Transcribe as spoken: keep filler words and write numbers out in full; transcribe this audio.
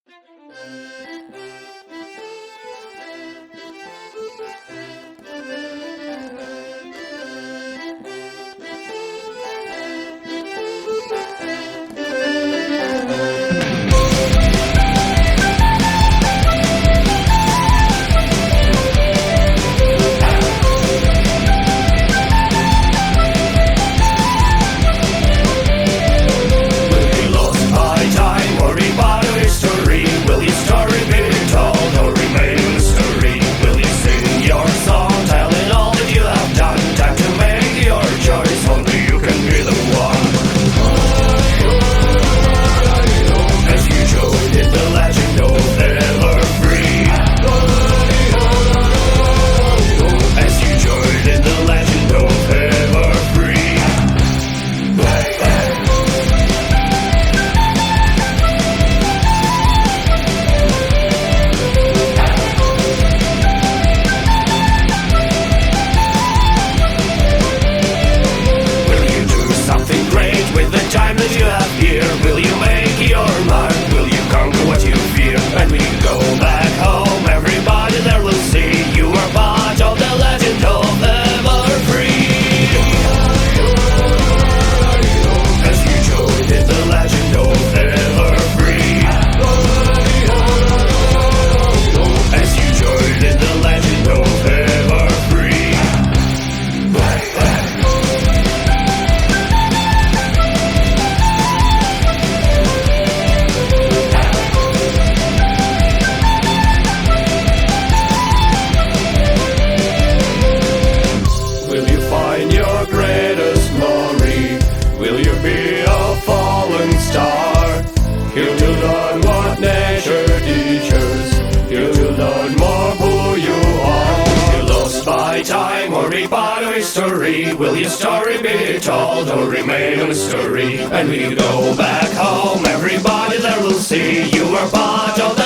Here to learn what nature teaches, here to learn more who you are. You lost by time or be part of history? Will your story be told or remain a mystery? And when you go back home, everybody there will see you were part of the